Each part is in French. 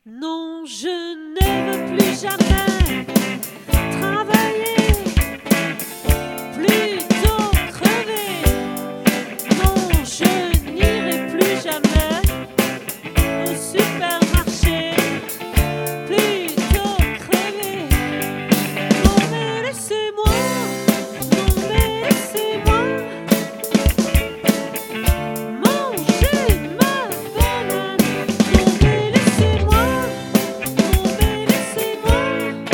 Non, je ne veux plus jamais travailler, plutôt crever. Non, je n'irai plus jamais au supermarché, plutôt crever. Non mais laissez-moi, non mais laissez-moi manger ma banane. Non mais laissez-moi, non mais laissez-moi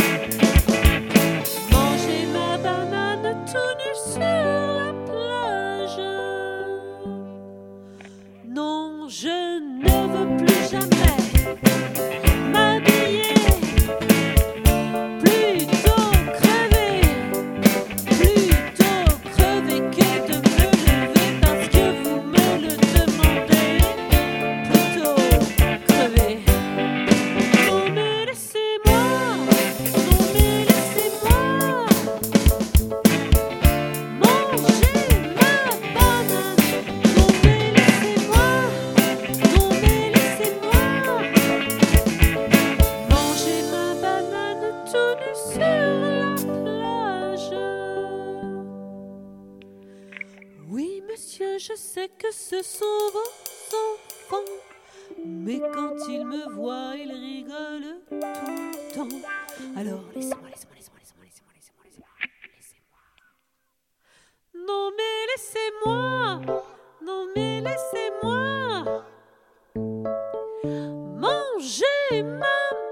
manger ma banane tout nu sur la plage. Non, je ne veux plus jamais m'habiller, plutôt crever que de me lever parce que vous me le demandez, plutôt crever. Non mais laissez-moi, non mais laissez-moi manger ma banane. Non mais laissez-moi, non mais laissez-moi manger ma banane tout nu sur la plage. Oui, monsieur, je sais que ce sont vos enfants, mais quand ils me voient, ils rigolent tout le temps. Alors laissez-moi, laissez-moi, laissez-moi, laissez-moi, laissez-moi, laissez-moi, laissez-moi, laissez-moi. Non mais laissez-moi, non mais laissez-moi manger ma